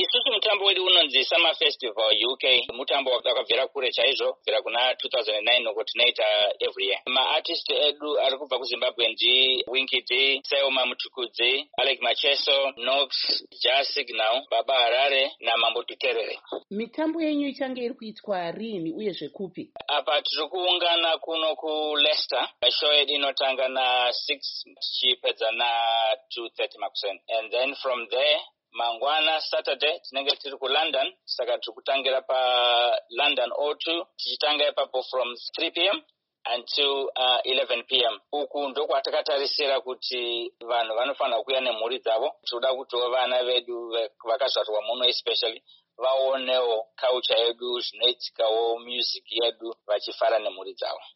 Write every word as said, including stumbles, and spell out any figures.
isusu mutambo wedu unonzi Summer Festival U K mutambo wakabvira kure chaizvo kubvira kuna two thousand nine nokuti tinoita every year. Maartist edu ari kubva kuZimbabwe ndi Winky D, Selma Mutukudzi, Alec Macheso, Nox, Jazz Signal, Baba Harare naMambo Tuterere. Mitambo yenyu ichange iri kuitwa rini uye zvekupi? Apa tiri kuungana kuno ku Leicester. Show yedu inotanga na six tichipedza na two thirty makuseni. And then from there mangwana Saturday tinenge tiri ku London, saka tiri kutangira pa London O two tichitanga ipapo from three p m until uh, eleven p m Uku ndoko atakatarisira kuti vanhu vanofanira kuuya nemhuri dzavo. Tinoda kutiwo vana vedu vakazvarwa muno especially vaonewo culture yedu, zvinoitikawo music yedu vachifara nemhuri dzavo.